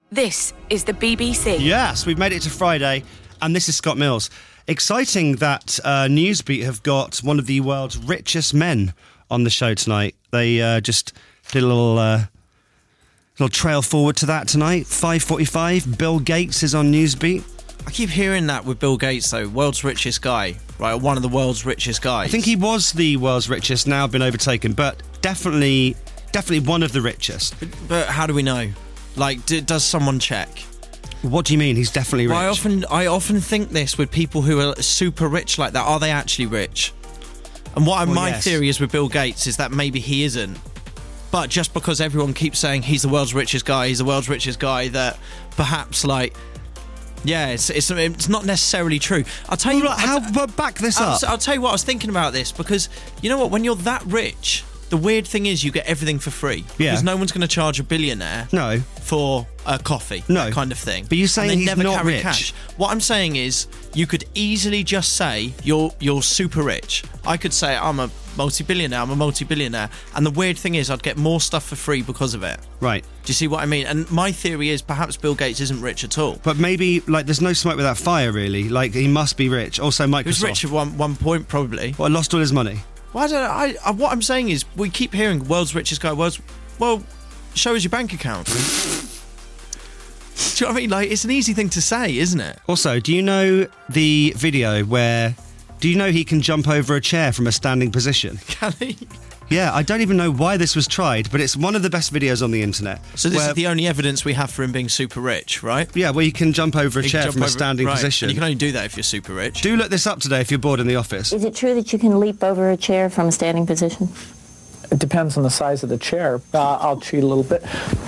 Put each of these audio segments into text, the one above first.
This is the BBC. Yes, we've made it to Friday, and this is Scott Mills. Exciting that Newsbeat have got one of the world's richest men on the show tonight. They just did a little trail forward to that tonight. 5:45, Bill Gates is on Newsbeat. I keep hearing that with Bill Gates, though. World's richest guy, right? One of the world's richest guys. I think he was the world's richest, now been overtaken, but definitely one of the richest. But how do we know? Like, does someone check? What do you mean? He's definitely rich. Well, I often think this with people who are super rich like that. Are they actually rich? And my theory is with Bill Gates is that maybe he isn't. But just because everyone keeps saying he's the world's richest guy, that perhaps, like, yeah, it's not necessarily true. I'll tell you what. Back this up. I'll tell you what I was thinking about this, because you know what? When you're that rich, the weird thing is you get everything for free. Yeah. Because no one's going to charge a billionaire for a coffee. No. That kind of thing. But you're saying he's never not carry rich. Cash. What I'm saying is you could easily just say you're super rich. I could say I'm a multi-billionaire, and the weird thing is I'd get more stuff for free because of it. Right. Do you see what I mean? And my theory is perhaps Bill Gates isn't rich at all. But maybe, like, there's no smoke without fire, really. Like, he must be rich. Also, Microsoft. He was rich at one point, probably. Well, lost all his money. Well, what I'm saying is we keep hearing world's richest guy. Well, show us your bank account. Do you know what I mean? Like, it's an easy thing to say, isn't it? Also, do you know the video where... Do you know he can jump over a chair from a standing position? Can he? Yeah, I don't even know why this was tried, but it's one of the best videos on the internet. So this is the only evidence we have for him being super rich, right? Yeah, well, you can jump over a chair from a standing position. And you can only do that if you're super rich. Do look this up today if you're bored in the office. Is it true that you can leap over a chair from a standing position? It depends on the size of the chair. I'll cheat a little bit.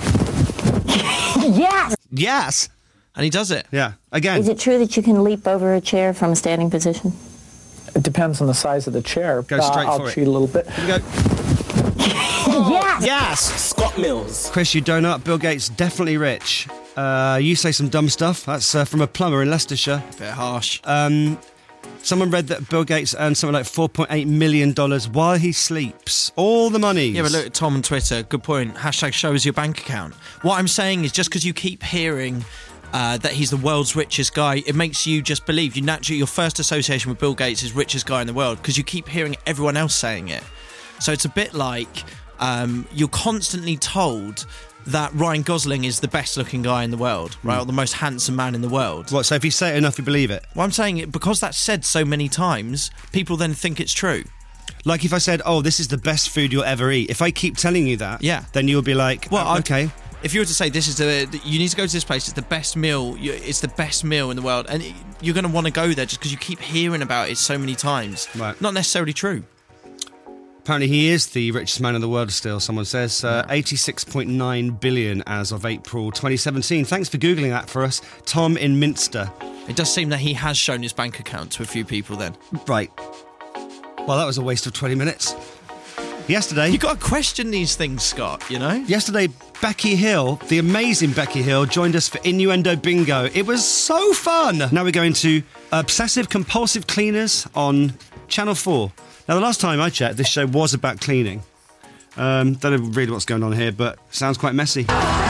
Yes! Yes! And he does it. Yeah, again. Is it true that you can leap over a chair from a standing position? It depends on the size of the chair. Go straight for I'll it. cheat a little bit. Here we go. Yes! Yes! Scott Mills. Chris, you donut. Bill Gates, definitely rich. You say some dumb stuff. That's from a plumber in Leicestershire. A bit harsh. Someone read that Bill Gates earned something like $4.8 million while he sleeps. All the money. Yeah, but look at Tom on Twitter. Good point. Hashtag show us your bank account. What I'm saying is just because you keep hearing... that he's the world's richest guy, it makes you just believe. Your first association with Bill Gates is richest guy in the world because you keep hearing everyone else saying it. So it's a bit like you're constantly told that Ryan Gosling is the best looking guy in the world, right? Or the most handsome man in the world. What, so if you say it enough, you believe it? Well, I'm saying it because that's said so many times, people then think it's true. Like if I said, oh, this is the best food you'll ever eat. If I keep telling you that, then you'll be like, well, okay. If you were to say you need to go to this place, it's the best meal. It's the best meal in the world, and you're going to want to go there just because you keep hearing about it so many times. Right. Not necessarily true. Apparently, he is the richest man in the world. Still, someone says 86.9 billion as of April 2017. Thanks for googling that for us, Tom in Minster. It does seem that he has shown his bank account to a few people. Then, right. Well, that was a waste of 20 minutes. Yesterday... You've got to question these things, Scott, you know? Yesterday, Becky Hill, the amazing Becky Hill, joined us for Innuendo Bingo. It was so fun! Now we're going to Obsessive Compulsive Cleaners on Channel 4. Now, the last time I checked, this show was about cleaning. Don't know really what's going on here, but sounds quite messy.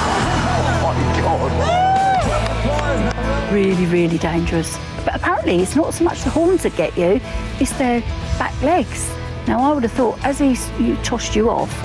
Really, really dangerous. But apparently it's not so much the horns that get you, it's their back legs. Now, I would have thought, as he tossed you off...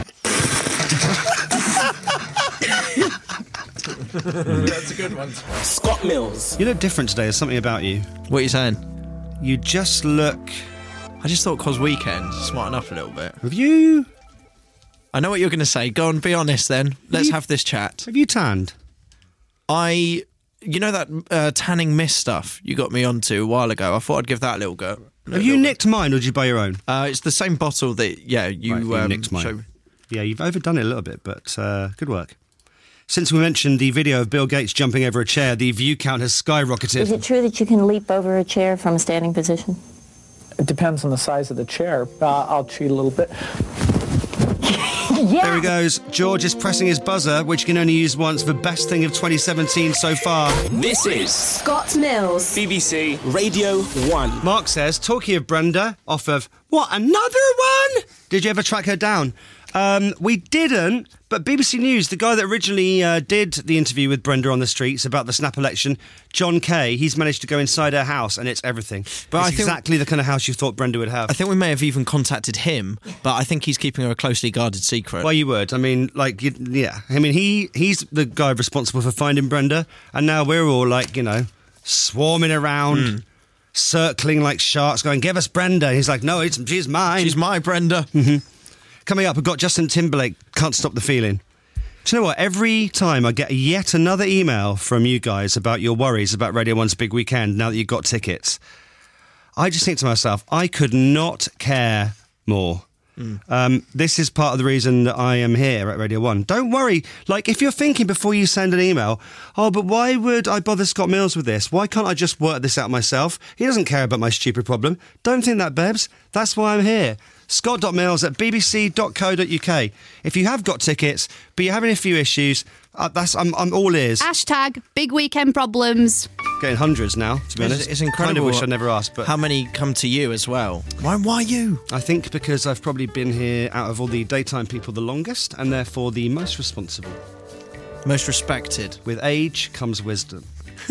That's a good one. Scott Mills. You look different today. There's something about you. What are you saying? You just look... I just thought 'cause weekend, smarten up a little bit. Have you... I know what you're going to say. Go on, be honest then. Let's have this chat. Have you tanned? You know that tanning mist stuff you got me onto a while ago? I thought I'd give that a little go. Have you nicked mine, or did you buy your own? It's the same bottle that, you nicked mine. Yeah, you've overdone it a little bit, but good work. Since we mentioned the video of Bill Gates jumping over a chair, the view count has skyrocketed. Is it true that you can leap over a chair from a standing position? It depends on the size of the chair. I'll cheat a little bit. Yes! There he goes. George is pressing his buzzer, which you can only use once for best thing of 2017 so far. This is Scott Mills. BBC Radio 1. Mark says, talking of Brenda, off of, what, another one? Did you ever track her down? We didn't, but BBC News, the guy that originally did the interview with Brenda on the streets about the snap election, John Kay, he's managed to go inside her house and it's everything. But it's exactly the kind of house you thought Brenda would have. I think we may have even contacted him, but I think he's keeping her a closely guarded secret. Well, you would. I mean, like, yeah. I mean, he's the guy responsible for finding Brenda, and now we're all like, you know, swarming around, circling like sharks, going, "Give us Brenda." And he's like, "No, she's mine. She's my Brenda." Mm-hmm. Coming up, we've got Justin Timberlake, "Can't Stop the Feeling." Do you know what? Every time I get yet another email from you guys about your worries about Radio 1's big weekend, now that you've got tickets, I just think to myself, I could not care more. This is part of the reason that I am here at Radio 1. Don't worry. Like, if you're thinking before you send an email, "Oh, but why would I bother Scott Mills with this? Why can't I just work this out myself? He doesn't care about my stupid problem." Don't think that, Bebs. That's why I'm here. Scott.mills@bbc.co.uk. If you have got tickets, but you're having a few issues, I'm all ears. Hashtag big weekend problems. Getting hundreds now, to be honest. It's incredible. Kind of wish I'd never asked, but how many come to you as well? Why you? I think because I've probably been here out of all the daytime people the longest, and therefore the most responsible. Most respected. With age comes wisdom.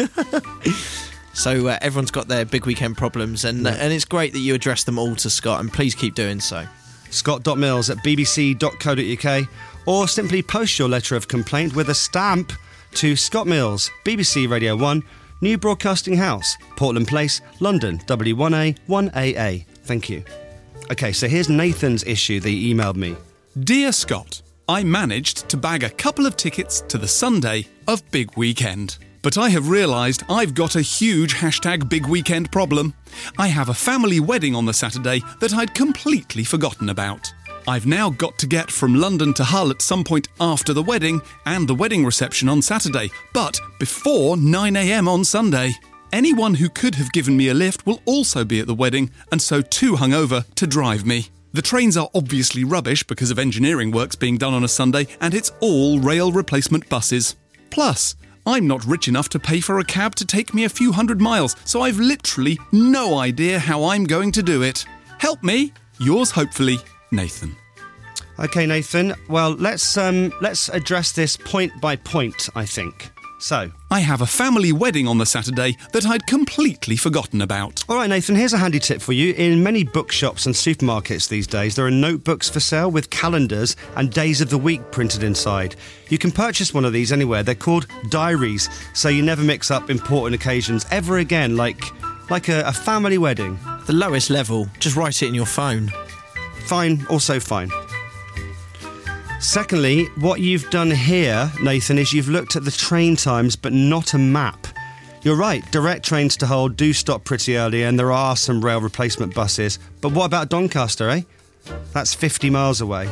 So everyone's got their big weekend problems, and it's great that you address them all to Scott, and please keep doing so. Scott.mills@bbc.co.uk, or simply post your letter of complaint with a stamp to Scott Mills, BBC Radio 1, New Broadcasting House, Portland Place, London, W1A 1AA. Thank you. OK, so here's Nathan's issue that he emailed me. Dear Scott, I managed to bag a couple of tickets to the Sunday of Big Weekend. But I have realised I've got a huge #big weekend problem. I have a family wedding on the Saturday that I'd completely forgotten about. I've now got to get from London to Hull at some point after the wedding and the wedding reception on Saturday, but before 9 a.m. on Sunday. Anyone who could have given me a lift will also be at the wedding, and so too hungover to drive me. The trains are obviously rubbish because of engineering works being done on a Sunday, and it's all rail replacement buses. Plus, I'm not rich enough to pay for a cab to take me a few hundred miles, so I've literally no idea how I'm going to do it. Help me. Yours hopefully, Nathan. OK, Nathan. Well, let's address this point by point, I think. So, I have a family wedding on the Saturday that I'd completely forgotten about. All right, Nathan, here's a handy tip for you. In many bookshops and supermarkets these days, there are notebooks for sale with calendars and days of the week printed inside. You can purchase one of these anywhere. They're called diaries, so you never mix up important occasions ever again, like a family wedding. The lowest level, just write it in your phone. Fine, also fine. Secondly, what you've done here, Nathan, is you've looked at the train times but not a map. You're right, direct trains to Hull do stop pretty early and there are some rail replacement buses. But what about Doncaster, eh? That's 50 miles away.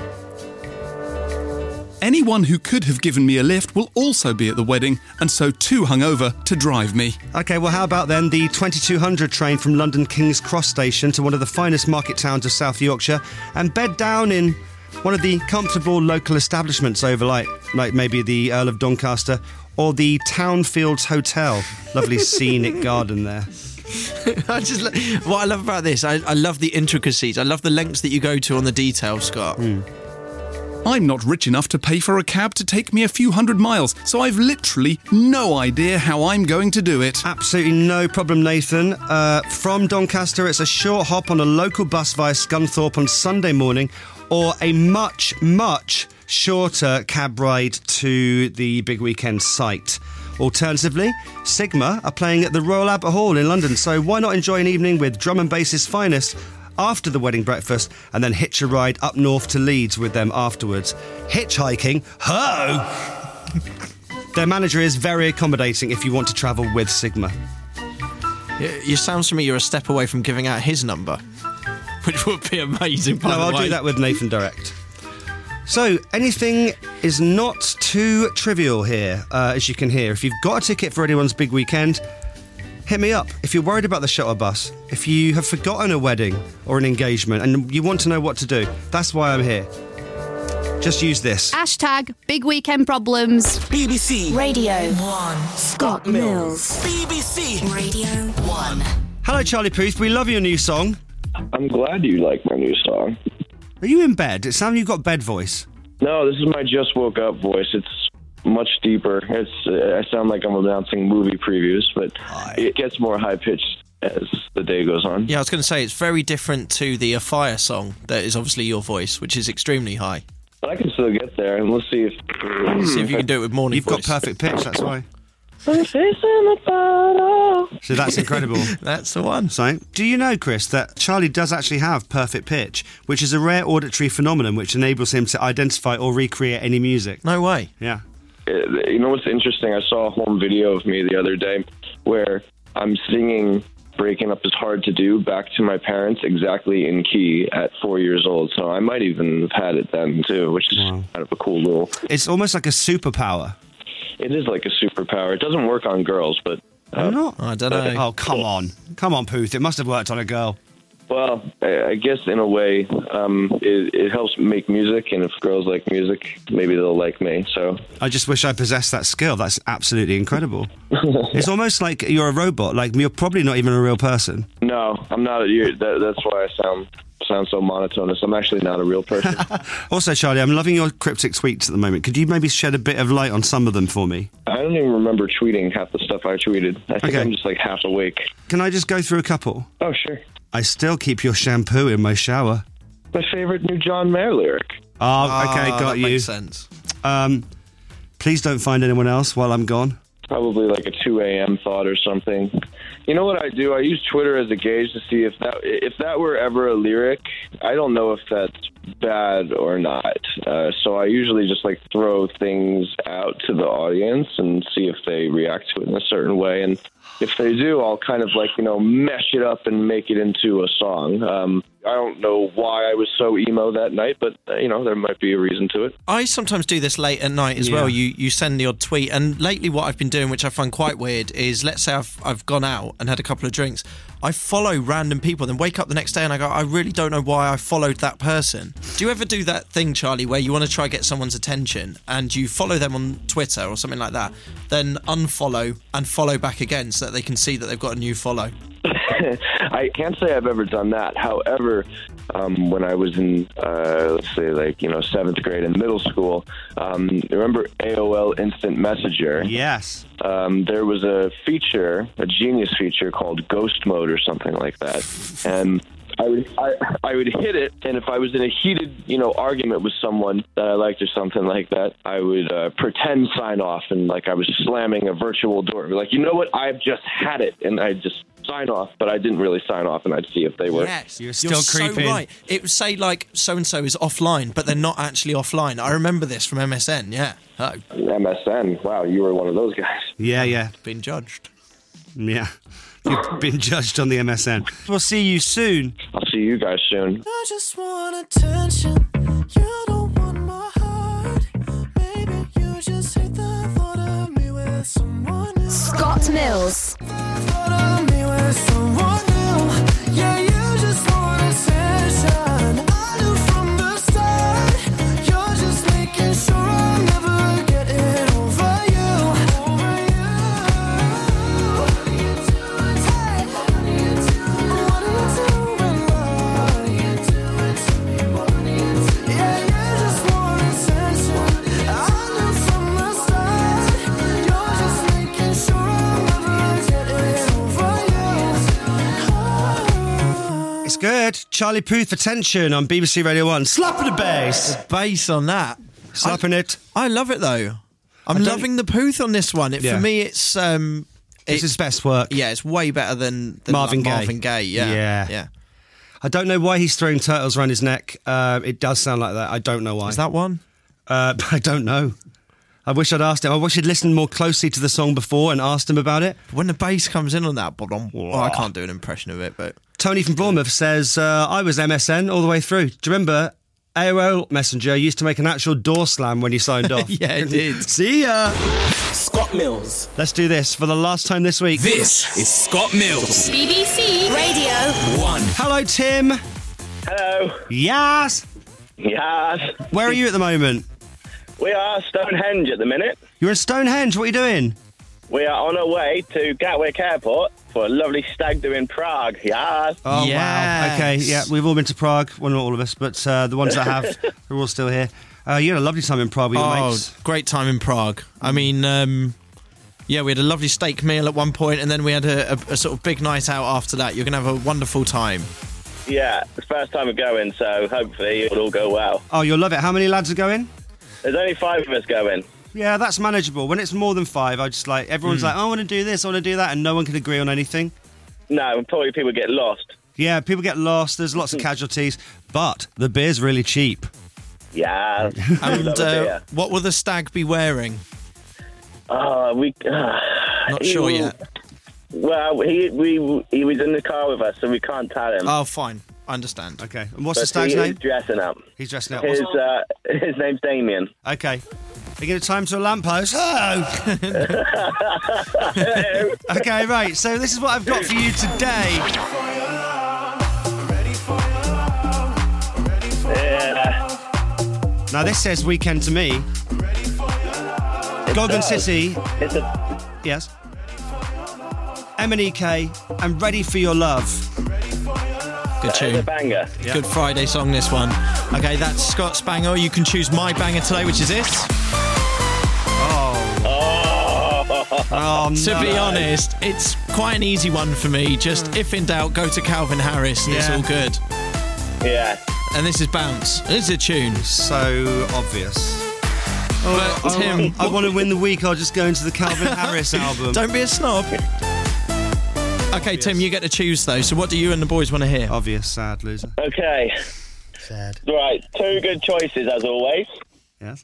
Anyone who could have given me a lift will also be at the wedding, and so too hungover to drive me. OK, well, how about then the 2200 train from London King's Cross Station to one of the finest market towns of South Yorkshire and bed down in one of the comfortable local establishments over like maybe the Earl of Doncaster or the Townfields Hotel. Lovely scenic garden there. What I love about this, I love the intricacies. I love the lengths that you go to on the detail, Scott. I'm not rich enough to pay for a cab to take me a few hundred miles, so I've literally no idea how I'm going to do it. Absolutely no problem, Nathan. From Doncaster, it's a short hop on a local bus via Scunthorpe on Sunday morning, or a much, much shorter cab ride to the Big Weekend site. Alternatively, Sigma are playing at the Royal Albert Hall in London, so why not enjoy an evening with drum and bass's finest after the wedding breakfast and then hitch a ride up north to Leeds with them afterwards. Hitchhiking? Ho! Their manager is very accommodating if you want to travel with Sigma. You sounds to me you're a step away from giving out his number, which would be amazing, by the way. No, I'll do that with Nathan direct. So, anything is not too trivial here, as you can hear. If you've got a ticket for anyone's big weekend, hit me up. If you're worried about the shuttle bus, if you have forgotten a wedding or an engagement and you want to know what to do, that's why I'm here. Just use this. Hashtag big weekend problems. BBC Radio 1. Scott Mills. BBC Radio 1. Hello, Charlie Puth. We love your new song. I'm glad you like my new song. Are you in bed? It sounds like you've got bed voice. No, this is my just woke up voice. It's much deeper. I sound like I'm announcing movie previews, but it gets more high pitched as the day goes on. Yeah, I was going to say, it's very different to the A Fire song that is obviously your voice, which is extremely high. But I can still get there, and let's see if you can do it with morning You've voice. got perfect pitch, that's why. So that's incredible. That's the one. So, do you know, Chris, that Charlie does actually have perfect pitch, which is a rare auditory phenomenon which enables him to identify or recreate any music? No way. Yeah. You know what's interesting? I saw a home video of me the other day where I'm singing Breaking Up Is Hard to Do back to my parents exactly in key at 4 years old. So I might even have had it then too, which is kind of a cool little... It's almost like a superpower. It is like a superpower. It doesn't work on girls, but... not? I don't know. Oh, come on. Come on, Puth. It must have worked on a girl. Well, I guess in a way, it helps make music, and if girls like music, maybe they'll like me, so... I just wish I possessed that skill. That's absolutely incredible. It's almost like you're a robot. Like, you're probably not even a real person. No, I'm not. That's why I sound so monotonous. I'm actually not a real person. Also, Charlie, I'm loving your cryptic tweets at the moment. Could you maybe shed a bit of light on some of them for me? I don't even remember tweeting half the stuff I tweeted. I think I'm just like half awake. Can I just go through a couple? Oh, sure. I still keep your shampoo in my shower. My favorite new John Mayer lyric. Oh, okay, got that you. Makes sense. Please don't find anyone else while I'm gone. Probably like a 2 a.m. thought or something. You know what I do? I use Twitter as a gauge to see if that were ever a lyric. I don't know if that's bad or not. So I usually just like throw things out to the audience and see if they react to it in a certain way. And if they do, I'll kind of like, mesh it up and make it into a song. I don't know why I was so emo that night, but, there might be a reason to it. I sometimes do this late at night as well. You send the odd tweet. And lately what I've been doing, which I find quite weird, is let's say I've gone out and had a couple of drinks. I follow random people, then wake up the next day and I go, I really don't know why I followed that person. Do you ever do that thing, Charlie, where you want to try get someone's attention and you follow them on Twitter or something like that, then unfollow and follow back again so that they can see that they've got a new follow? I can't say I've ever done that. However, when I was in, let's say, 7th grade in middle school, remember AOL Instant Messenger? Yes. There was a genius feature called Ghost Mode or something like that. And I would hit it, and if I was in a heated, argument with someone that I liked or something like that, I would pretend sign off, and like I was slamming a virtual door. Like, you know what? I've just had it, and I'd just sign off, but I didn't really sign off, and I'd see if they were. Yes, you're creeping. So right. It would say like so-and-so is offline, but they're not actually offline. I remember this from MSN, yeah. Oh. MSN, wow, you were one of those guys. Yeah. Been judged. Yeah. You've been judged on the MSN. We'll see you soon. I'll see you guys soon. I just want attention. You don't want my heart. Maybe you just hate the thought of me with someone else. Scott Mills. Thought of me with someone new. Yeah, you just want attention. I knew from the start. You're just making sure I'm never getting over you. It's good. Charlie Puth, Attention on BBC Radio 1. Slapping the bass. The bass on that. Slapping it. I love it though. I'm loving the Puth on this one. For me, it's his best work. Yeah, it's way better than Marvin Gaye. Marvin Gaye. Yeah. I don't know why he's throwing turtles around his neck. It does sound like that. I don't know why. Is that one? I don't know. I wish I'd asked him. I wish he'd listened more closely to the song before and asked him about it. When the bass comes in on that, I can't do an impression of it, but... Tony from Bournemouth says, I was MSN all the way through. Do you remember AOL Messenger used to make an actual door slam when you signed off? Yeah, it did. See ya! Scott Mills. Let's do this for the last time this week. This is Scott Mills. BBC Radio 1. Hello, Tim. Hello. Yes. Yes. Where are you at the moment? We are Stonehenge at the minute. You're in Stonehenge. What are you doing? We are on our way to Gatwick Airport for a lovely stag do in Prague. Yes. Oh, Yes. wow. Okay, yeah, we've all been to Prague. Well, not all of us, but the ones that have, are all still here. You had a lovely time in Prague with your mates. Great time in Prague. I mean, yeah, we had a lovely steak meal at one point, and then we had a sort of big night out after that. You're going to have a wonderful time. Yeah, it's the first time we're going, so hopefully it'll all go well. Oh, you'll love it. How many lads are going? There's only 5 of us going. Yeah, that's manageable. When it's more than 5, I just like, everyone's like, I want to do this, I want to do that, and no one can agree on anything. No, probably people get lost. Yeah, people get lost, there's lots of casualties, but the beer's really cheap. Yeah. And what will the stag be wearing? Not sure yet. Well, he was in the car with us, so we can't tell him. Oh, fine. I understand. Okay. And what's the stag's name? He's dressing up. He's dressing up. His name's Damien. Okay. Are you going to tie him to a lamppost? Oh! Okay, right. So this is what I've got for you today. Yeah. Now, this says weekend to me. Goggin City. Yes. M&EK and Ready for Your Love. Good tune. It's a banger. Good Friday song, this one. Okay, that's Scott's banger. You can choose my banger today, which is this. Oh, no. To be honest, it's quite an easy one for me. Just, if in doubt, go to Calvin Harris. It's all good. Yeah. And this is Bounce. This is a tune. So obvious. But Tim, I want to win the week. I'll just go into the Calvin Harris album. Don't be a snob. Okay, Tim, you get to choose, though. So what do you and the boys want to hear? Obvious, sad loser. Okay. Sad. Right, 2 good choices, as always. Yes.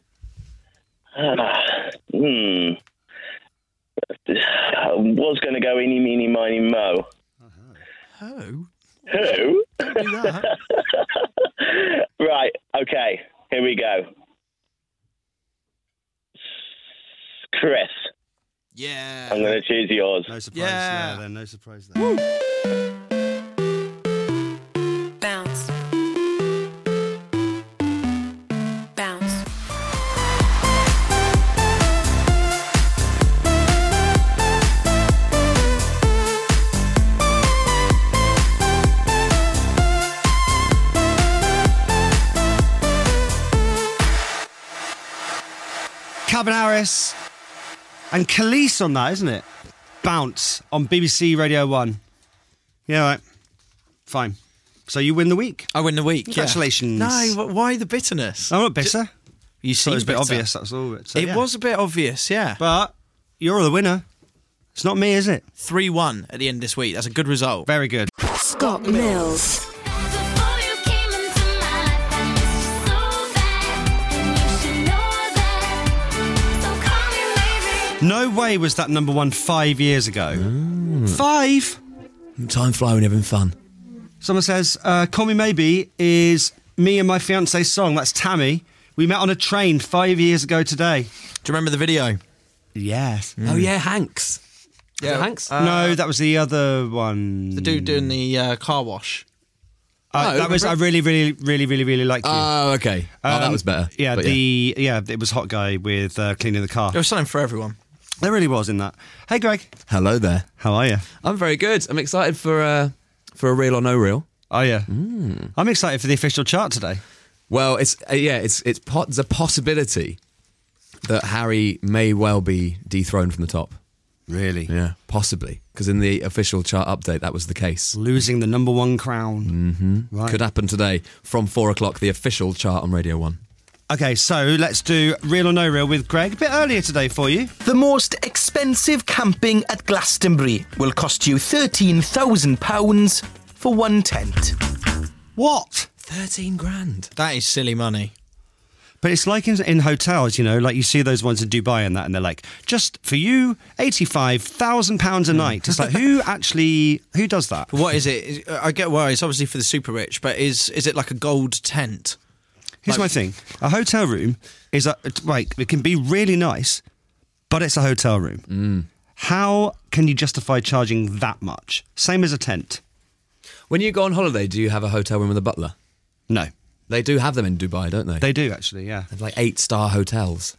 Was going to go eeny, meeny, miny, mo. Oh. Who? Don't do that. Right, okay, here we go. Chris. Yeah. I'm going to choose yours. No surprise Yeah. there, then. No surprise there. Bounce. Bounce. Calvin Harris and Khalees on that, isn't it? Bounce on BBC Radio 1. Yeah, right. Fine. So you win the week. I win the week. Congratulations. Yeah. No, why the bitterness? I'm not bitter. You So seem it was a bit bitter. obvious, that's all. So, It was a bit obvious, yeah. But you're the winner. It's not me, is it? 3-1 at the end of this week. That's a good result. Very good. Scott Mills. No way was that number 1 5 years ago. 5? Time flying when you're having fun. Someone says, Call Me Maybe is me and my fiance's song. That's Tammy. We met on a train 5 years ago today. Do you remember the video? Yes. Oh, yeah, Hanks. Yeah, Hanks? No, that was the other one. The dude doing the car wash. That was I really liked you. Oh, okay. That was better. Yeah, But it was Hot Guy with cleaning the car. It was something for everyone. There really was in that. Hey, Greg. Hello there. How are you? I'm very good. I'm excited for a real or no real. Oh yeah. I'm excited for the official chart today. Well, there's a possibility that Harry may well be dethroned from the top. Really? Yeah, possibly. Because in the official chart update, that was the case. Losing the number 1 crown. Mm-hmm. Right. Could happen today from 4 o'clock, the official chart on Radio 1. Okay, so let's do real or no real with Greg. A bit earlier today for you. The most expensive camping at Glastonbury will cost you £13,000 for one tent. What? 13 grand. That is silly money. But it's like in hotels, you know, like you see those ones in Dubai and that, and they're like, just for you, £85,000 a night. It's like, who does that? What is it? I get why it's obviously for the super rich, but is it like a gold tent? Here's my thing. A hotel room is, it can be really nice, but it's a hotel room. How can you justify charging that much? Same as a tent. When you go on holiday, do you have a hotel room with a butler? No. They do have them in Dubai, don't they? They do, actually, yeah. They have like 8-star hotels.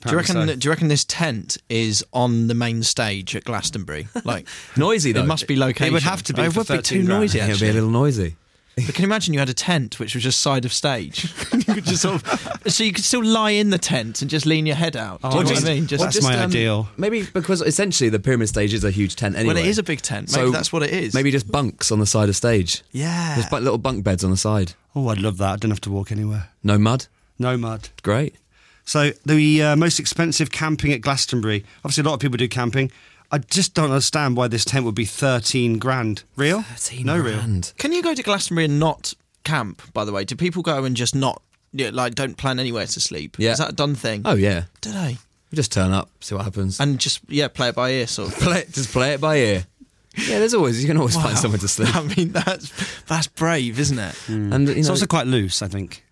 Do you reckon this tent is on the main stage at Glastonbury? Like noisy though. It must be location. It would have to be. It for would be too 13 grand. noisy. It would Actually. be a little noisy. But can you imagine you had a tent which was just side of stage? You could just sort of, so you could still lie in the tent and just lean your head out. Do you know what I mean? That's my ideal. Maybe because essentially the pyramid stage is a huge tent anyway. Well, it is a big tent. Maybe that's what it is. Maybe just bunks on the side of stage. Yeah. There's little bunk beds on the side. Oh, I'd love that. I don't have to walk anywhere. No mud? No mud. Great. So the most expensive camping at Glastonbury. Obviously, a lot of people do camping. I just don't understand why this tent would be 13 grand. Real? 13 no grand. real. Can you go to Glastonbury and not camp, by the way? Do people go and just not, don't plan anywhere to sleep? Yeah. Is that a done thing? Oh, yeah. Do they? We just turn up, see what happens. And just, play it by ear, sort of. Just play it by ear. Yeah, you can always find somewhere to sleep. I mean, that's brave, isn't it? And It's also quite loose, I think.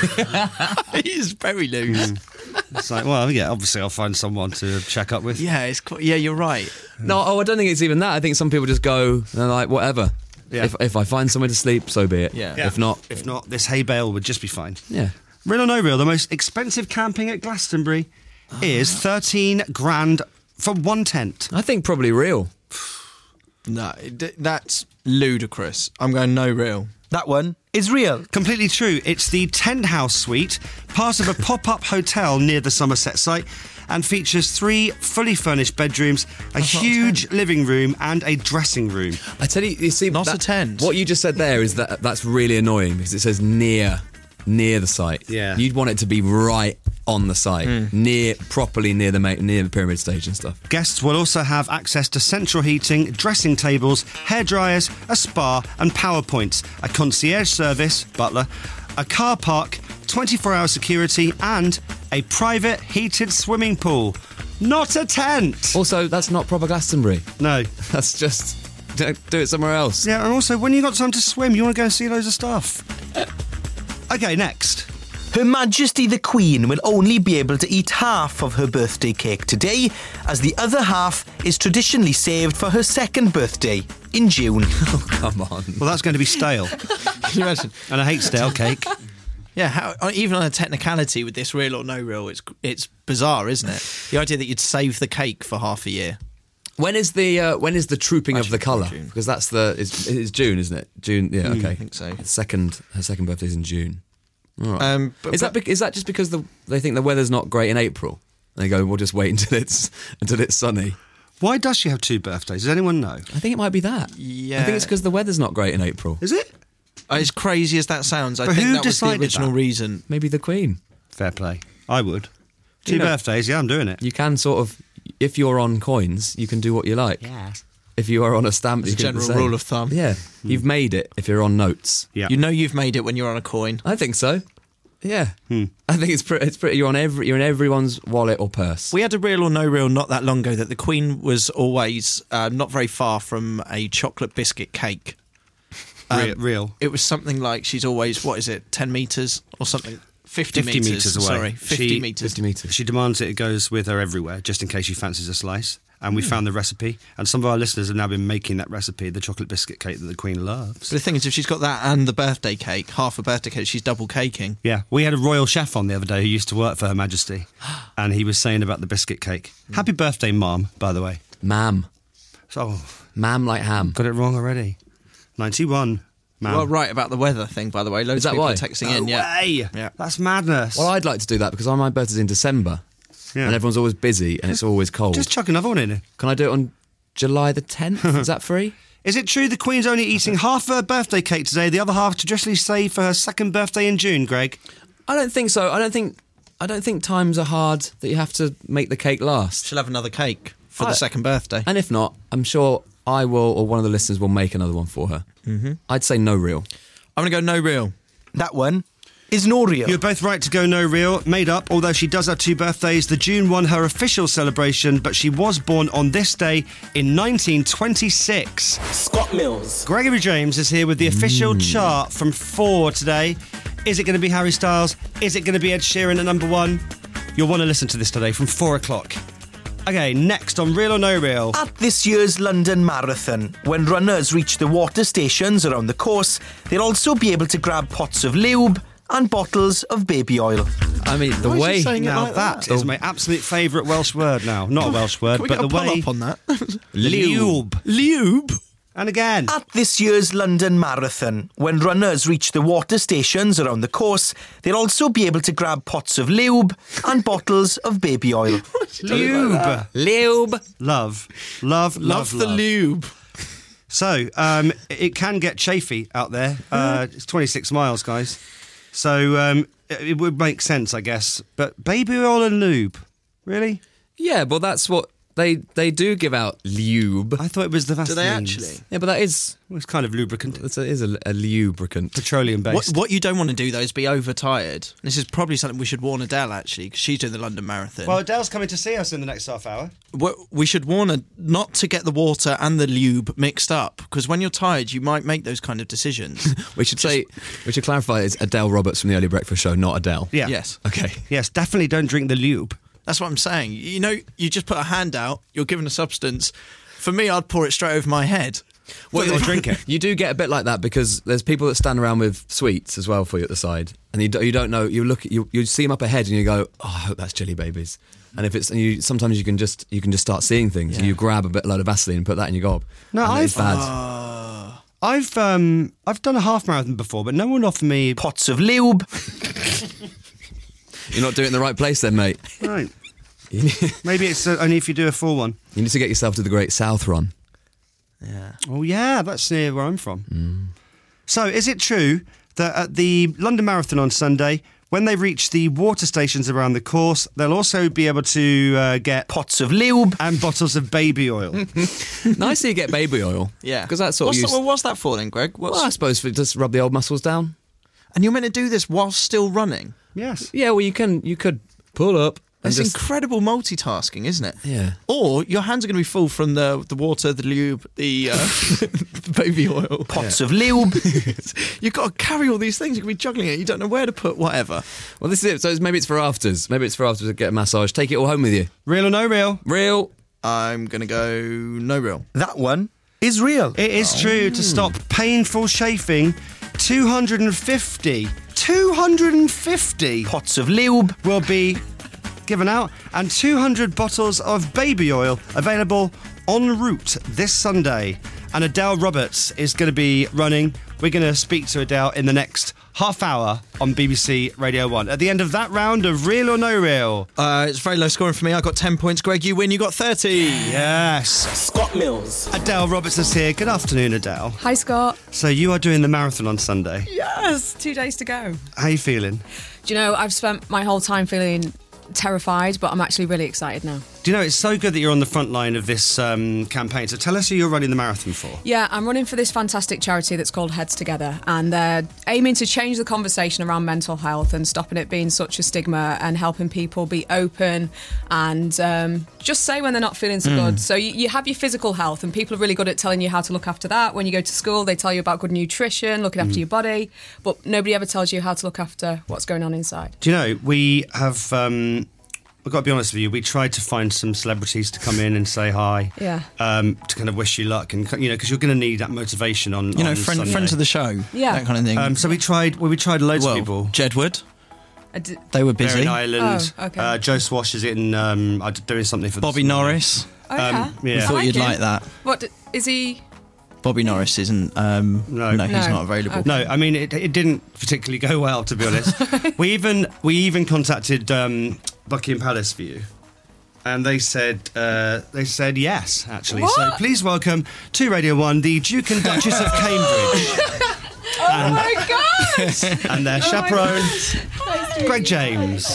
It is very loose. It's like, well, yeah, obviously I'll find someone to check up with. Yeah, you're right. No, I don't think it's even that. I think some people just go and they're like, whatever. Yeah. If I find somewhere to sleep, so be it. Yeah. If not, this hay bale would just be fine. yeah. Real or no real, the most expensive camping at Glastonbury is 13 grand for one tent. I think probably real. No, that's ludicrous. I'm going no real. That one is real. Completely true. It's the Tent House Suite, part of a pop-up hotel near the Somerset site, and features 3 fully furnished bedrooms, a huge living room, and a dressing room. I tell you, you see, Not a tent. What you just said there is that's really annoying because it says near the site. Yeah. You'd want it to be right on the site, properly near the pyramid stage and stuff. Guests will also have access to central heating, dressing tables, hairdryers, a spa, and PowerPoints, a concierge service, butler, a car park, 24-hour security, and a private heated swimming pool. Not a tent! Also, that's not proper Glastonbury. No. That's just do it somewhere else. Yeah, and also, when you got time to swim, you want to go and see loads of stuff. Okay, next. Her Majesty the Queen will only be able to eat half of her birthday cake today, as the other half is traditionally saved for her second birthday in June. Oh, come on. Well, that's going to be stale. Can you imagine? And I hate stale cake. Yeah, even on a technicality with this real or no real, it's bizarre, isn't it? The idea that you'd save the cake for half a year. When is the trooping of the colour? Because that's it's June, isn't it? June. Yeah, okay. I think so. Her second birthday's in June. All right. But is that just because they think the weather's not great in April? And they go, we'll just wait until it's sunny. Why does she have 2 birthdays? Does anyone know? I think it might be that. Yeah. I think it's because the weather's not great in April. Is it? As crazy as that sounds, I But think who that was the decided original that? reason. Maybe the Queen. Fair play. I would. 2 You know- birthdays, yeah, I'm doing it. You can sort of, if you're on coins, you can do what you like. Yeah. If you are on a stamp, As you a can do the general same. rule of thumb. Yeah, you've made it if you're on notes. Yeah. You know you've made it when you're on a coin. I think so. Yeah, I think it's pretty. You're in everyone's wallet or purse. We had a real or no real not that long ago that the Queen was always not very far from a chocolate biscuit cake. Real. It was something like she's always, 10 metres or something? 50 metres away. Sorry, 50 metres. 50 metres. She demands it goes with her everywhere, just in case she fancies a slice. And we found the recipe, and some of our listeners have now been making that recipe, the chocolate biscuit cake that the Queen loves. But the thing is, if she's got that and the birthday cake, half a birthday cake, she's double caking. Yeah, we had a royal chef on the other day who used to work for Her Majesty, and he was saying about the biscuit cake. Happy birthday, Mom, by the way. Ma'am. So, Ma'am like ham. got it wrong already. 91, Ma'am. Well, right about the weather thing, by the way. Loads Is that of people why? are texting No in. Yeah. way! Yeah. That's madness. Well, I'd like to do that because my birthday's in December, Yeah. and everyone's always busy and it's always cold. Just chuck another one in. Can I do it on July the 10th? Is that free? Is it true the Queen's only eating half her birthday cake today, the other half traditionally saved for her second birthday in June, Greg? I don't think so. I don't think times are hard that you have to make the cake last. She'll have another cake for the second birthday. And if not, I'm sure I will, or one of the listeners will make another one for her. Mm-hmm. I'd say no real. I'm going to go no real. That one is no real. You're both right to go no real, made up, although she does have 2 birthdays. The June one, her official celebration, but she was born on this day in 1926. Scott Mills. Gregory James is here with the official chart from 4 today. Is it going to be Harry Styles? Is it going to be Ed Sheeran at number 1? You'll want to listen to this today from 4 o'clock. Okay, next on Real or No Real. At this year's London Marathon, when runners reach the water stations around the course, they'll also be able to grab pots of lube and bottles of baby oil. I mean, the Why is he way saying it Now like that is my absolute favourite Welsh word now. Not a Welsh word, Can we but get a the way... pull-up on that? Lube. Lube. And again. At this year's London Marathon, when runners reach the water stations around the course, they'll also be able to grab pots of lube and bottles of baby oil. Lube. lube. Love Love the lube. So, it can get chafy out there. It's 26 miles, guys. So, it would make sense, I guess. But baby oil and lube? Really? Yeah, well, that's what they do give out. Lube. I thought it was the Vaseline. Do they actually? Yeah, but that is... Well, it's kind of lubricant. It is a lubricant. Petroleum-based. What you don't want to do, though, is be overtired. This is probably something we should warn Adele, actually, because she's doing the London Marathon. Well, Adele's coming to see us in the next half hour. We should warn her not to get the water and the lube mixed up, because when you're tired, you might make those kind of decisions. We should clarify it's Adele Roberts from the Early Breakfast Show, not Adele. Yeah. Yes. Okay. Yes, definitely don't drink the lube. That's what I'm saying. You know, you just put a hand out, you're given a substance. For me, I'd pour it straight over my head. Or drink it. You do get a bit like that because there's people that stand around with sweets as well for you at the side, and you don't know. You look, you see them up ahead, and you go, "Oh, I hope that's Chili Babies." And if it's, sometimes you can just start seeing things. Yeah. You grab a load of Vaseline and put that in your gob. No, and it's bad. I've done a half marathon before, but no one offered me Pots of lube. You're not doing it in the right place, then, mate. Right. Maybe it's only if you do a full one. You need to get yourself to the Great South Run. Yeah. Oh, yeah, that's near where I'm from. So, is it true that at the London Marathon on Sunday, when they reach the water stations around the course, they'll also be able to get pots of lube and bottles of baby oil? Nice that you get baby oil. Yeah. Because that's sort of what's that for then, Greg? Well, I suppose for just rub the old muscles down. And you're meant to do this whilst still running? Yes. Yeah, well, you could pull up. It's incredible multitasking, isn't it? Yeah. Or your hands are going to be full from the water, the lube, the baby oil. Pots of lube. You've got to carry all these things. You can be juggling it. You don't know where to put whatever. Well, this is it. So maybe it's for afters. Maybe it's for afters to get a massage. Take it all home with you. Real or no real? Real. I'm going to go no real. That one is real. It is true. To stop painful chafing, 250 pots of lube will be given out, and 200 bottles of baby oil available en route this Sunday. And Adele Roberts is going to be running. We're going to speak to Adele in the next half hour on BBC Radio 1. At the end of that round of Real or No Real. It's very low scoring for me. I got 10 points. Greg, you win. You got 30. Yes. Scott Mills. Adele Roberts is here. Good afternoon, Adele. Hi, Scott. So you are doing the marathon on Sunday. Yes, 2 days to go. How are you feeling? Do you know, I've spent my whole time feeling terrified, but I'm actually really excited now. Do you know, it's so good that you're on the front line of this campaign. So tell us who you're running the marathon for. Yeah, I'm running for this fantastic charity that's called Heads Together, and they're aiming to change the conversation around mental health and stopping it being such a stigma and helping people be open and just say when they're not feeling so good. So you have your physical health, and people are really good at telling you how to look after that. When you go to school, they tell you about good nutrition, looking after your body, but nobody ever tells you how to look after what's going on inside. Do you know, we have... I've got to be honest with you, we tried to find some celebrities to come in and say hi. Yeah. To kind of wish you luck, and because you're going to need that motivation on Sunday. friends of the show. Yeah. That kind of thing. So we tried loads of people. Jedward. They were busy. Erin Ireland. Oh, okay. Joe Swash is in doing something for Bobby Norris. Oh, yeah. Yeah. I thought like you'd him. like that. What, is he... Bobby Norris isn't. No, he's not available. Okay. No, I mean it didn't particularly go well, to be honest. we even contacted Buckingham Palace for you, and they said yes, actually. What? So please welcome to Radio 1 the Duke and Duchess of Cambridge. Oh my gosh! And their chaperone, Greg James.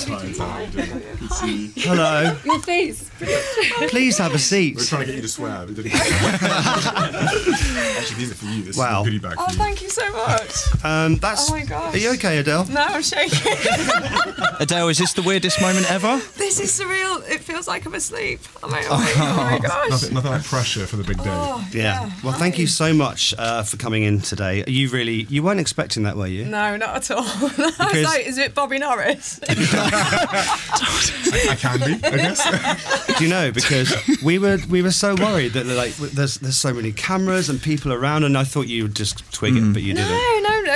Hello. Your face. Please have a seat. We're trying to get you to swear. We didn't Actually, these are for you. This Wow. is a goodie bag for Oh, you. thank you so much. That's. Oh my gosh. Are you okay, Adele? No, I'm shaking. Adele, is this the weirdest moment ever? This is surreal. It feels like I'm asleep. Oh my gosh. Nothing like pressure for the big day. Oh, Yeah. Well, thank you so much for coming in today. You weren't expecting that, were you? No, not at all. I was like, is it Bobby Norris? I can be, I guess. Do you know, because we were so worried that there's so many cameras and people around, and I thought you would just twig it, but you didn't. No.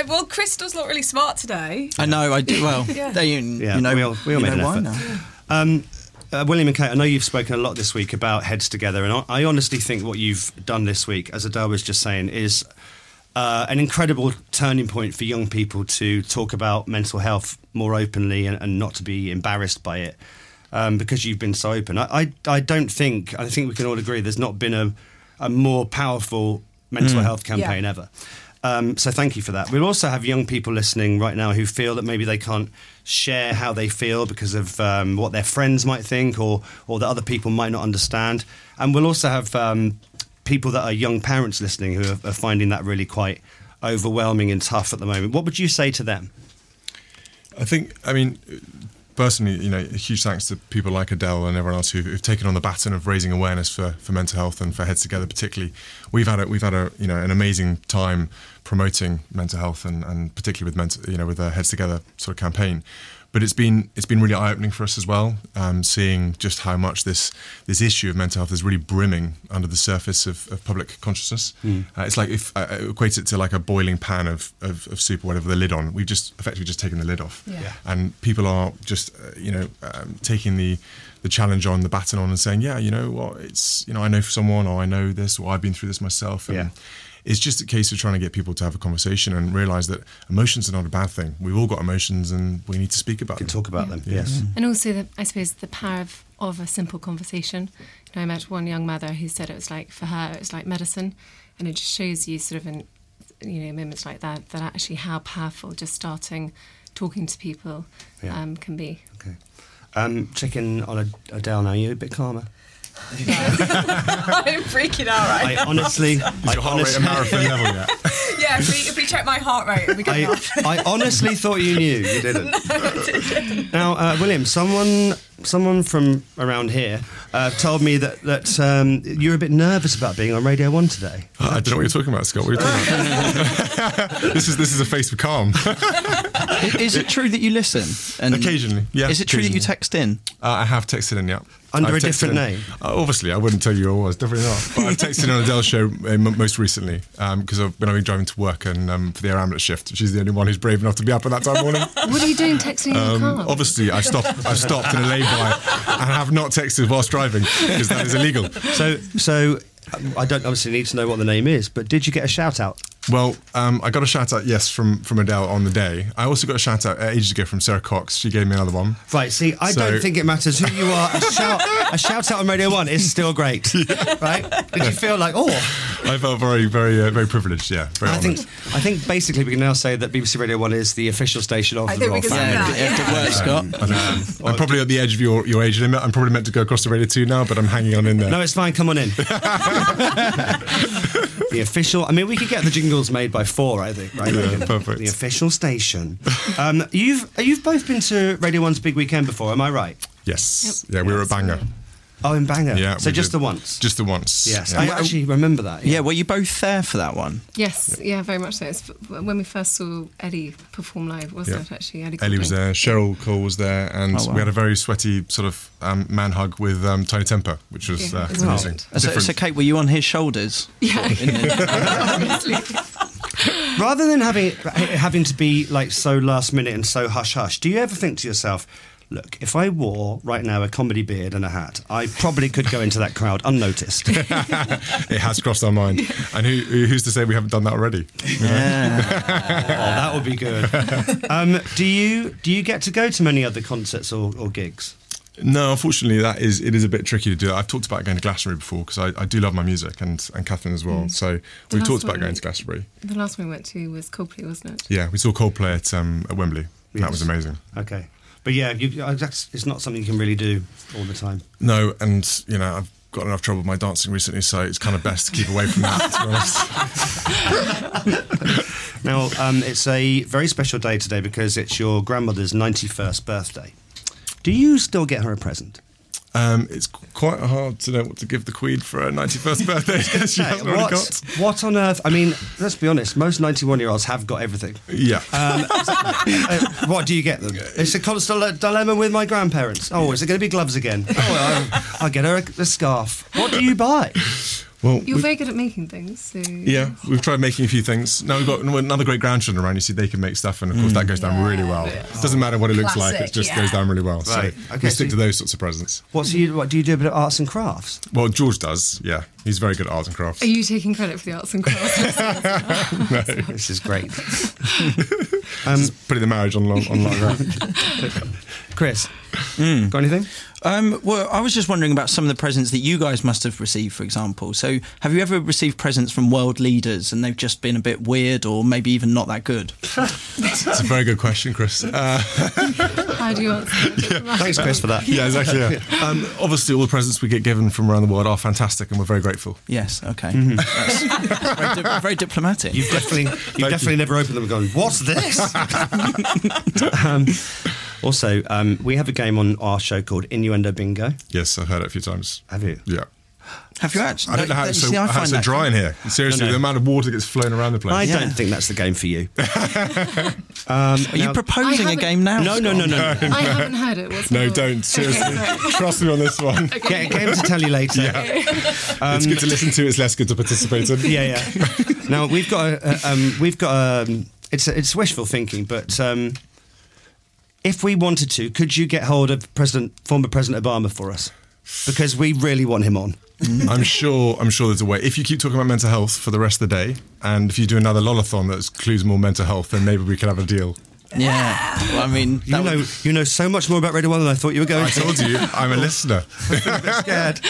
Well, Chris does look really smart today. I know, I do. Well, Yeah. you know, we all made an why effort. now. William and Kate, I know you've spoken a lot this week about Heads Together, and I honestly think what you've done this week, as Adele was just saying, is an incredible turning point for young people to talk about mental health more openly and not to be embarrassed by it, because you've been so open. I think we can all agree there's not been a more powerful mental health campaign ever. So thank you for that. We'll also have young people listening right now who feel that maybe they can't share how they feel because of what their friends might think or that other people might not understand. And we'll also have people that are young parents listening who are finding that really quite overwhelming and tough at the moment. What would you say to them? I mean, personally, you know, a huge thanks to people like Adele and everyone else who've taken on the baton of raising awareness for mental health and for Heads Together particularly. We've had a you know, an amazing time promoting mental health and particularly with the Heads Together sort of campaign. But it's been really eye-opening for us as well, seeing just how much this issue of mental health is really brimming under the surface of public consciousness. It's like if I equate it to like a boiling pan of soup or whatever, the lid on. We've just effectively just taken the lid off, and people are just taking the challenge on, the baton on, and saying, yeah, you know what, it's, you know, I know someone, or I know this, or I've been through this myself. And it's just a case of trying to get people to have a conversation and realise that emotions are not a bad thing. We've all got emotions and we need to speak about them. Talk about them, yes. And also, I suppose, the power of a simple conversation. You know, I met one young mother who said it was like, for her, it was like medicine. And it just shows you sort of in, you know, moments like that actually how powerful just starting talking to people can be. Okay. Checking on Adele now. You a bit calmer? I'm freaking out right now. Is your heart rate a marathon level yet? Yeah, if we check my heart rate, it'll be good enough. I honestly thought you knew. You didn't. No, I didn't. Now, William, someone from around here told me that you're a bit nervous about being on Radio 1 today. I don't know what you're talking about, Scott. What are you talking about? This is a face for calm. Is it true that you listen? And occasionally, yeah. Is it true that you text in? I have texted in, yeah. Under I've a different name? Obviously, I wouldn't tell you who I was, definitely not. But I've texted in on Adele's show most recently, because when I've been driving to work and for the air ambulance shift, she's the only one who's brave enough to be up at that time of morning. What are you doing texting in your car? Obviously, I've stopped in a lay-by and have not texted whilst driving, because that is illegal. So I don't obviously need to know what the name is, but did you get a shout-out? Well, I got a shout-out, yes, from Adele on the day. I also got a shout-out ages ago from Sarah Cox. She gave me another one. Right, see, I don't think it matters who you are. A shout-out on Radio 1 is still great, right? Did you feel like, I felt very, very, very privileged, yeah. Very honoured. I think basically we can now say that BBC Radio 1 is the official station of the Royal Family. Good work, Scott. I'm probably at the edge of your age limit. I'm probably meant to go across to Radio 2 now, but I'm hanging on in there. No, it's fine. Come on in. The official... I mean, we could get the jingles made by 4, I think, right? Yeah, perfect. The official station. You've both been to Radio 1's Big Weekend before, am I right? Yes. Yep. Yeah, we were at Bangor. Oh, in Bangor? Yeah. So just the once? Just the once. Yes. Yeah. I actually remember that. Yeah, were you both there for that one? Yes, yeah, very much so. It's when we first saw Eddie perform live, wasn't it, actually? Ellie was there, Cheryl Cole was there, and we had a very sweaty sort of man hug with Tiny Temper, which was amazing. So, Kate, were you on his shoulders? Yeah. Rather than having to be like so last minute and so hush-hush, do you ever think to yourself, look, if I wore right now a comedy beard and a hat, I probably could go into that crowd unnoticed? It has crossed our mind. And who's to say we haven't done that already? Yeah. That would be good. Do you get to go to many other concerts or gigs? No, unfortunately, it is a bit tricky to do. I've talked about going to Glastonbury before because I do love my music and Catherine as well. So we've talked about going to Glastonbury. The last one we went to was Coldplay, wasn't it? Yeah, we saw Coldplay at Wembley. Yes. That was amazing. Okay. But yeah, it's not something you can really do all the time. No, and I've got enough trouble with my dancing recently, so it's kind of best to keep away from that, to be honest. Now, it's a very special day today because it's your grandmother's 91st birthday. Do you still get her a present? It's quite hard to know what to give the Queen for her 91st birthday. She hasn't already got. What on earth? I mean, let's be honest, most 91-year-olds have got everything. Yeah. What do you get them? It's a constant dilemma with my grandparents. Oh, is it going to be gloves again? Oh, I'll get her a scarf. What do you buy? Well, You're very good at making things. So yeah, we've tried making a few things. Now we've got another great grandchildren around. You see, they can make stuff, and of course that goes down really well. It doesn't matter what it looks like; it just goes down really well. Right. So we stick to those sorts of presents. What do you do? A bit of arts and crafts? Well, George does. Yeah, he's very good at arts and crafts. Are you taking credit for the arts and crafts? No. This is great. Just putting the marriage on long run. Chris, got anything? Well, I was just wondering about some of the presents that you guys must have received, for example. So, have you ever received presents from world leaders and they've just been a bit weird or maybe even not that good? That's a very good question, Chris. How do you answer that? Thanks, Chris, for that. Yeah, exactly. Yeah. Obviously, all the presents we get given from around the world are fantastic, and we're very grateful. Yes. Okay. That's very diplomatic. You've definitely never opened them and gone, "What's this?" Also, we have a game on our show called Innuendo Bingo. Yes, I've heard it a few times. Have you? Yeah. Have you actually? I don't know how it's so that dry in here. Seriously, the amount of water gets flown around the place. I don't think that's the game for you. Are you proposing a game now? No. I haven't heard it. What's No, it called? don't. Seriously. Trust me on this one. Get a game to tell you later. Yeah. It's good to listen to. It's less good to participate in. Yeah. Now, we've got it's wishful thinking, but if we wanted to, could you get hold of former President Obama for us? Because we really want him on. I'm sure there's a way. If you keep talking about mental health for the rest of the day, and if you do another Lolathon that includes more mental health, then maybe we could have a deal. Yeah. Well, I mean, you know so much more about Radio 1 than I thought you were going to. I told you, I'm a listener. I'm a bit scared.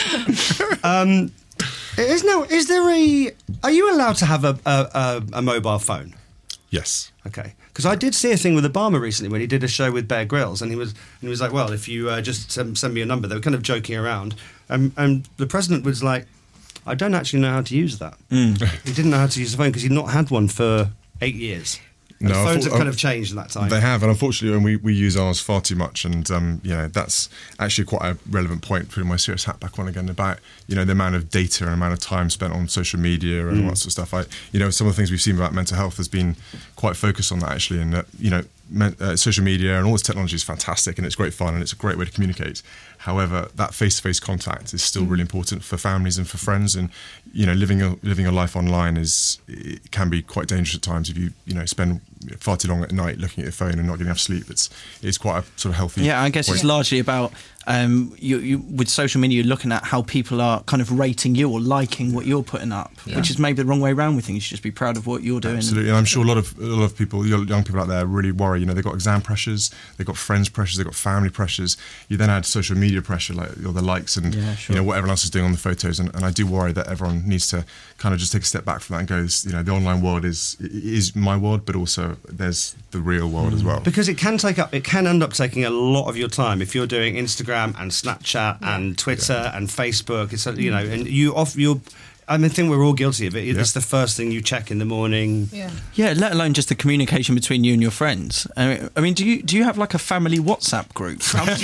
Are you allowed to have a mobile phone? Yes. Okay. Because I did see a thing with Obama recently when he did a show with Bear Grylls, and he was like, "Well, if you just send me a number," they were kind of joking around, and the president was like, "I don't actually know how to use that." He didn't know how to use the phone because he'd not had one for 8 years. No, phones have kind of changed in that time. They have, and unfortunately, we use ours far too much, and that's actually quite a relevant point. Putting my serious hat back on again about the amount of data and amount of time spent on social media and all that sort of stuff. Some of the things we've seen about mental health has been quite focused on that actually, and social media and all this technology is fantastic and it's great fun and it's a great way to communicate. However, that face-to-face contact is still really important for families and for friends, and living a life online it can be quite dangerous at times if you spend far too long at night looking at your phone and not getting enough sleep. It's quite a sort of healthy. Yeah, I guess it's largely about you with social media. You're looking at how people are kind of rating you or liking what you're putting up, which is maybe the wrong way around with things. You should just be proud of what you're doing. Absolutely, and I'm sure a lot of people, young people out there, really worry. They've got exam pressures, they've got friends pressures, they've got family pressures. You then add social media pressure, like the likes and what everyone else is doing on the photos, and I do worry that everyone needs to kind of just take a step back from that and go, the online world is my world, but also there's the real world as well. Because it can end up taking a lot of your time if you're doing Instagram and Snapchat and Twitter and Facebook. It's and I think we're all guilty of it. It's the first thing you check in the morning. Yeah, let alone just the communication between you and your friends. I mean, do you have like a family WhatsApp group? How does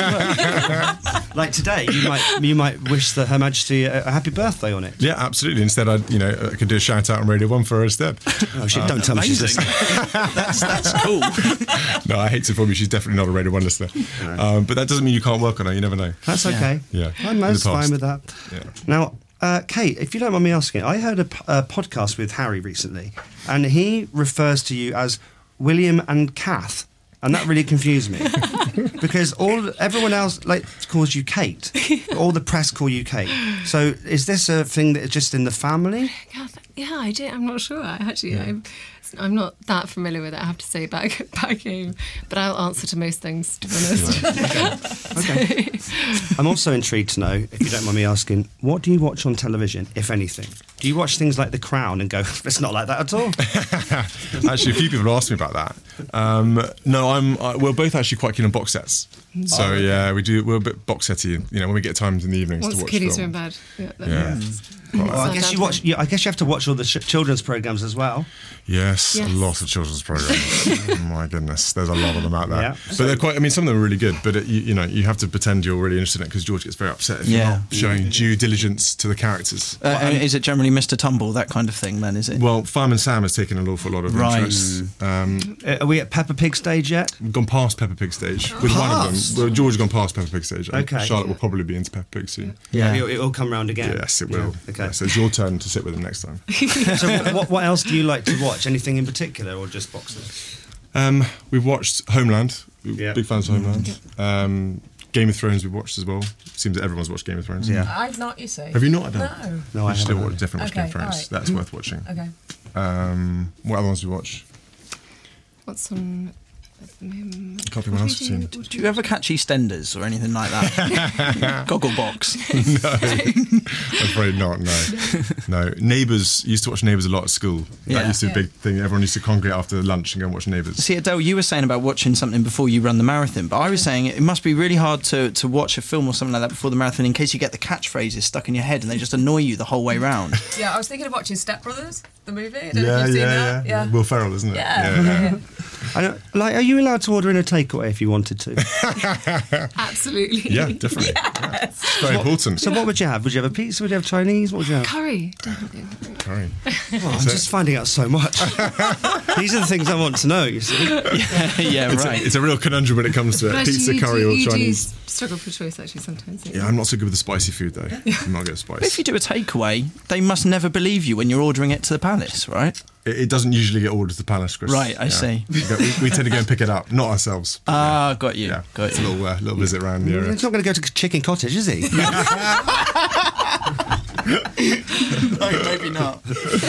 it work? Like today, you might wish Her Majesty a happy birthday on it. Yeah, absolutely. Instead, I could do a shout out on Radio 1 for her instead. Oh shit! Don't tell me she's listening. That's cool. No, I hate to inform you, she's definitely not a Radio 1 listener. But that doesn't mean you can't work on her. You never know. That's okay. Yeah, I'm most fine with that. Yeah. Now. Kate, if you don't mind me asking, I heard a podcast with Harry recently, and he refers to you as William and Kath, and that really confused me because everyone else calls you Kate. All the press call you Kate. So is this a thing that is just in the family? Yeah, I do. I'm not sure. I'm not that familiar with it, I have to say, back home. But I'll answer to most things, to be honest. Okay. I'm also intrigued to know, if you don't mind me asking, what do you watch on television, if anything? Do you watch things like The Crown and go, it's not like that at all? Actually, a few people have asked me about that. No, we're both actually quite keen on box sets. So yeah, we're a bit box setty. When we get times in the evenings to watch Once the kiddies are in bed. Yeah. Well, I guess I guess you have to watch all the children's programs as well. Yes, a lot of children's programs. Oh my goodness, there's a lot of them out there. But they're quite. I mean, some of them are really good. But you have to pretend you're really interested in it because George gets very upset if you're not showing due diligence to the characters. Is it generally Mr. Tumble, that kind of thing? Then is it? Well, Fireman Sam has taken an awful lot of interest. Are we at Peppa Pig stage yet? We've gone past Peppa Pig stage with one of them. Well, George has gone past Peppa Pig stage. Okay. Charlotte will probably be into Peppa Pig soon. Yeah, it'll come round again. Yes, it will. Yeah. Okay. So it's your turn to sit with him next time. So what else do you like to watch? Anything in particular, or just boxing? We've watched Homeland. Yeah. Big fans of Homeland. Game of Thrones we've watched as well. Seems that everyone's watched Game of Thrones. Yeah. I've not, you see. Have you not? No, I should still haven't. definitely watch Game of Thrones. alright. That's worth watching. Okay. What other ones do you watch? What's on? I can't think what else I've seen. Do you ever catch EastEnders or anything like that? Gogglebox. No, I'm afraid not. No. Neighbours. Used to watch Neighbours a lot at school. That used to be a big thing. Everyone used to congregate after lunch and go and watch Neighbours. See, Adele, you were saying about watching something before you run the marathon, but I was saying it must be really hard to watch a film or something like that before the marathon in case you get the catchphrases stuck in your head and they just annoy you the whole way round. Yeah, I was thinking of watching Step Brothers, the movie. I don't know if you've seen that. Yeah. Will Ferrell, isn't it? Yeah. I don't, are you allowed to order in a takeaway if you wanted to? Absolutely. Yeah, definitely. Yeah. It's very important. So what would you have? Would you have a pizza? Would you have Chinese? What would you have? Curry, definitely. Curry. Oh, I'm just finding out so much. These are the things I want to know, you see. Yeah, right. It's a real conundrum when it comes to it. Pizza, curry or Chinese. You struggle for choice actually sometimes. Yeah, I'm not so good with the spicy food though. I'm not good at spice. But if you do a takeaway, they must never believe you when you're ordering it to the Palace, right? It doesn't usually get ordered to the Palace, Chris. Right, I see. We tend to go and pick it up, not ourselves. Got you. Yeah, Got it's you. a little visit around the area. He's not going to go to Chicken Cottage, is he? No, maybe not.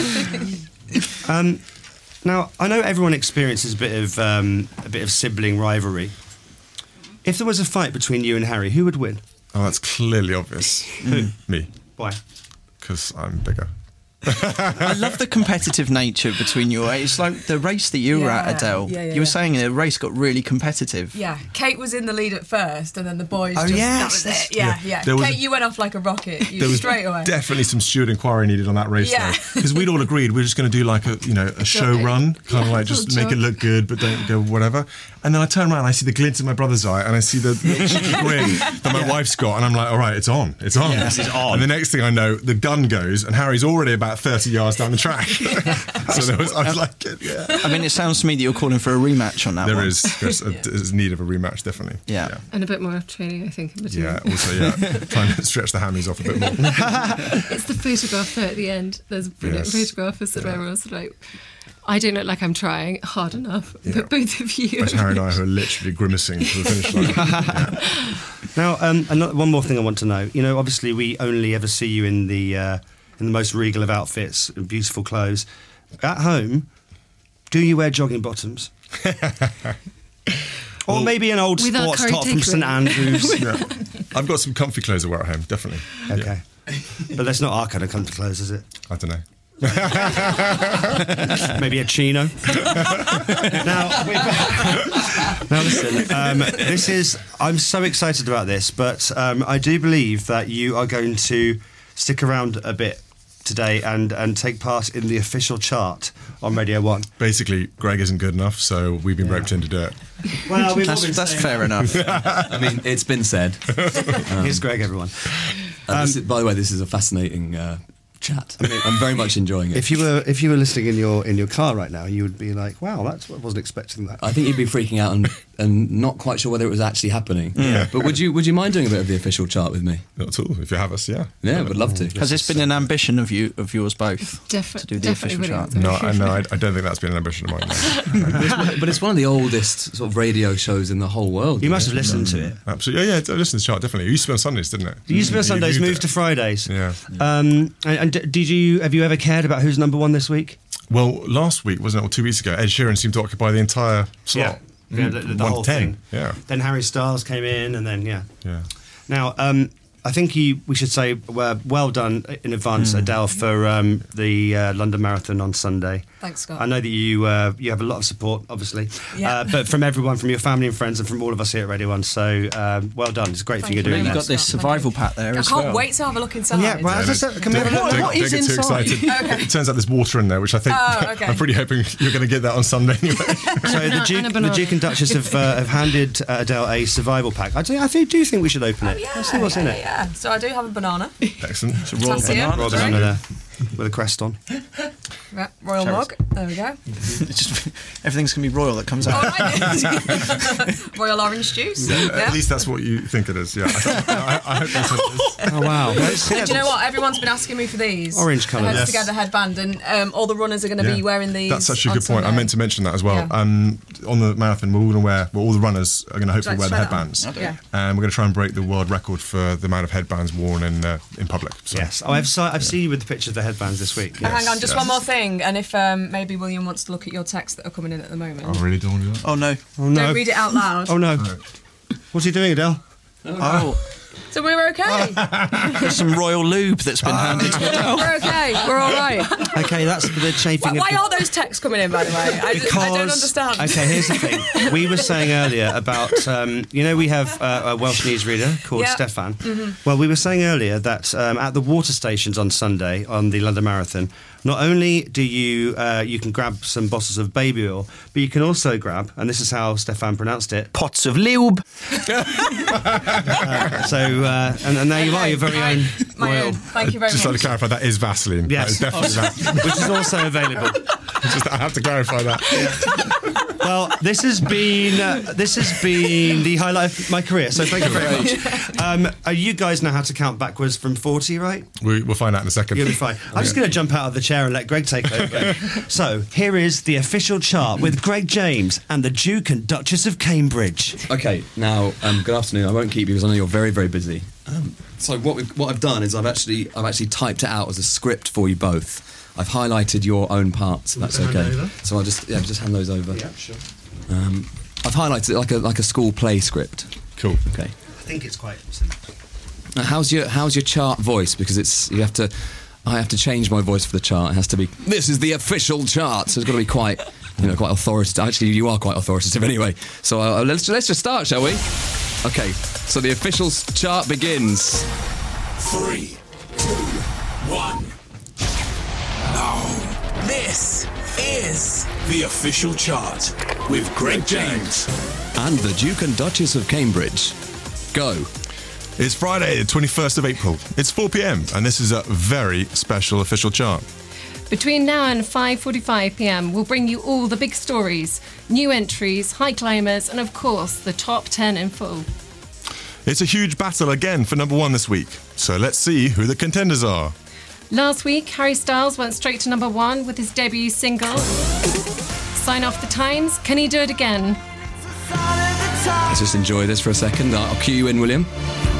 Now, I know everyone experiences a bit of sibling rivalry. If there was a fight between you and Harry, who would win? Oh, that's clearly obvious. Me. Why? Because I'm bigger. I love the competitive nature between you. It's like the race that you were at, Adele. You were saying the race got really competitive. Yeah, Kate was in the lead at first, and then the boys. Oh, just, yes. that was it. Yeah. There was- Kate, you went off like a rocket. There was Straight away. definitely some steward inquiry needed on that race, Yeah. because we'd all agreed we're just going to do like a show run, kind of like just make it look good, but don't go whatever. And then I turn around, and I see the glint in my brother's eye, and I see the grin that my wife's got, and I'm like, all right, it's on. Yeah, this is on. And the next thing I know, the gun goes, and Harry's already about 30 yards down the track. So I was like, yeah. I mean, it sounds to me that you're calling for a rematch on that one. There is need of a rematch, definitely. Yeah. And a bit more training, I think, in between. Yeah, also, trying to stretch the hammies off a bit more. It's the photograph there at the end. There's a brilliant photograph of everyone's like, I don't look like I'm trying hard enough, but both of you. Whereas Harry and I are literally grimacing to the finish line. Now, one more thing I want to know. You know, obviously, we only ever see you in the most regal of outfits and beautiful clothes. At home, do you wear jogging bottoms? Or maybe an old With our sports curry top from St takeaway. Andrews. Yeah. I've got some comfy clothes I wear at home, definitely. Okay. But that's not our kind of comfy clothes, is it? I don't know. Maybe a chino. Now listen. I'm so excited about this, but I do believe that you are going to stick around a bit today and take part in the official chart on Radio 1. Basically, Greg isn't good enough, so we've been roped in to do it. Well, that's fair enough. I mean, it's been said. Here's Greg, everyone. By the way, this is a fascinating chat. I mean, I'm very much enjoying it. If you were listening in your car right now, you would be like, "Wow, I wasn't expecting that." I think you'd be freaking out and not quite sure whether it was actually happening. Yeah. But would you mind doing a bit of the official chart with me? Not at all. If you have us, yeah. Yeah, would love to. Has this been an ambition of yours both to do the official chart? No, I don't think that's been an ambition of mine. But it's one of the oldest sort of radio shows in the whole world. You must have listened to it. Absolutely. Yeah, I listened to the chart, definitely. It used to be on Sundays, didn't it? It used to be on Sundays, You moved to Fridays. Yeah. And have you ever cared about who's number one this week? Well, last week, wasn't it, or 2 weeks ago, Ed Sheeran seemed to occupy the entire slot. Yeah, the 1 whole to 10. thing. Yeah. Then Harry Styles came in, and then Yeah. Now, I think we should say well done in advance, Adele, for the London Marathon on Sunday. Thanks, Scott. I know that you have a lot of support, obviously, Yeah. but from everyone, from your family and friends, and from all of us here at Radio 1. So well done. It's a great thing you're doing. You've got this survival pack there I as well. can't wait to have a look inside. Yeah, well, can we have a look? Don't What is get too inside? excited. It turns out there's water in there, which I think okay. I'm pretty hoping you're going to get that on Sunday anyway. So the Duke and Duchess have handed Adele a survival pack. I do think we should open it. Let's see what's in it. Yeah. So I do have a banana. Excellent. It's a raw Potassium. banana. Raw banana there with a crest on. Yeah, royal mug. There we go. Everything's going to be royal that comes out. Royal orange juice. At least that's what you think it is. Yeah. I hope that's what it is. Oh wow! And do you know what? Everyone's been asking me for these Orange colour. Heads Yes. Together headband, and all the runners are going to be wearing these. That's such a on good point. Sunday. I meant to mention that as well. Yeah. On the marathon, we're all going to wear. Well, all the runners are going to hopefully wear the Straight on. headbands, Yeah. and we're going to try and break the world record for the amount of headbands worn in public. So. Yes. Oh, I've seen you with the picture of the headbands this week. Hang on, just one more thing, and if maybe William wants to look at your texts that are coming in at the moment. I really don't want to do that. Oh no! Oh no! Don't read it out loud. Oh no! What's he doing, Adele? Oh. So we're okay. There's some royal lube that's been handed to Adele. We're okay. We're all right. Okay, that's for the chafing. Why are those texts coming in, by the way? I don't understand. Okay, here's the thing. We were saying earlier about, we have a Welsh newsreader called Yeah. Stefan. Mhm. Well, we were saying earlier that at the water stations on Sunday on the London Marathon, not only do you can grab some bottles of baby oil, but you can also grab, and this is how Stefan pronounced it, pots of lube. And there you are, your very own My royal. own. Thank you very Just much. to clarify, that is Vaseline. Yes. That is definitely Vaseline. Which is also available. I have to clarify that. Well, this has been the highlight of my career. So thank you very much. You guys know how to count backwards from 40, right? We'll find out in a second. You'll be fine. I'm just going to jump out of the chair and let Greg take over. So here is the official chart with Greg James and the Duke and Duchess of Cambridge. Okay, now good afternoon. I won't keep you because I know you're very, very busy. So what I've done is I've actually typed it out as a script for you both. I've highlighted your own parts. If that's okay. So I'll just hand those over. Yeah, sure. I've highlighted it like a school play script. Cool. Okay. I think it's quite simple. Now, how's your chart voice? Because I have to change my voice for the chart. It has to be. This is the official chart, so it's got to be quite authoritative. Actually, you are quite authoritative anyway. So let's just start, shall we? Okay. So the official chart begins. 3, 2, 1. Now, this is the official chart with Greg James and the Duke and Duchess of Cambridge. Go. It's Friday, the 21st of April. It's 4 p.m. and this is a very special official chart. Between now and 5:45 p.m, we'll bring you all the big stories, new entries, high climbers, and of course, the top 10 in full. It's a huge battle again for number 1 this week. So let's see who the contenders are. Last week, Harry Styles went straight to number 1 with his debut single. Sign off the times. Can he do it again? Let's just enjoy this for a second. I'll cue you in, William.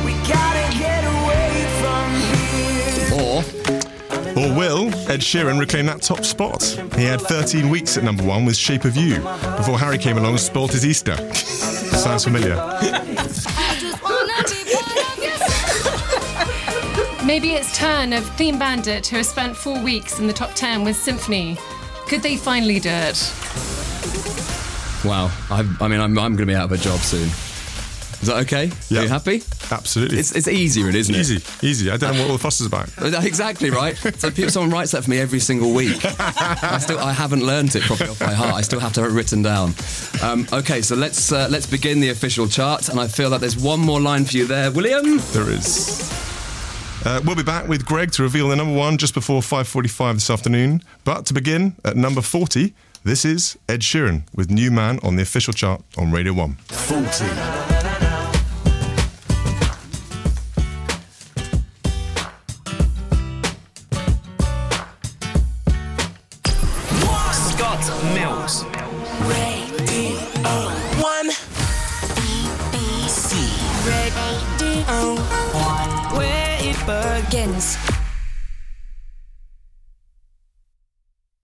Or will Ed Sheeran reclaim that top spot? He had 13 weeks at number 1 with Shape of You before Harry came along and spoilt his Easter. Sounds familiar. Maybe it's turn of Clean Bandit, who has spent 4 weeks in the top 10 with Symphony. Could they finally do it? Wow. I'm going to be out of a job soon. Is that okay? Yeah. Are you happy? Absolutely. It's easy, isn't it? Easy. I don't know what all the fuss is about. Exactly, right? So someone writes that for me every single week. I haven't learned it properly off by heart. I still have to have it written down. Okay, so let's begin the official chart, and I feel that there's one more line for you there, William. There is. We'll be back with Greg to reveal the number 1 just before 5:45 this afternoon. But to begin, at number 40, this is Ed Sheeran with New Man on the official chart on Radio 1. 40. Mills. Radio 1. BBC. Radio 1. Where it begins.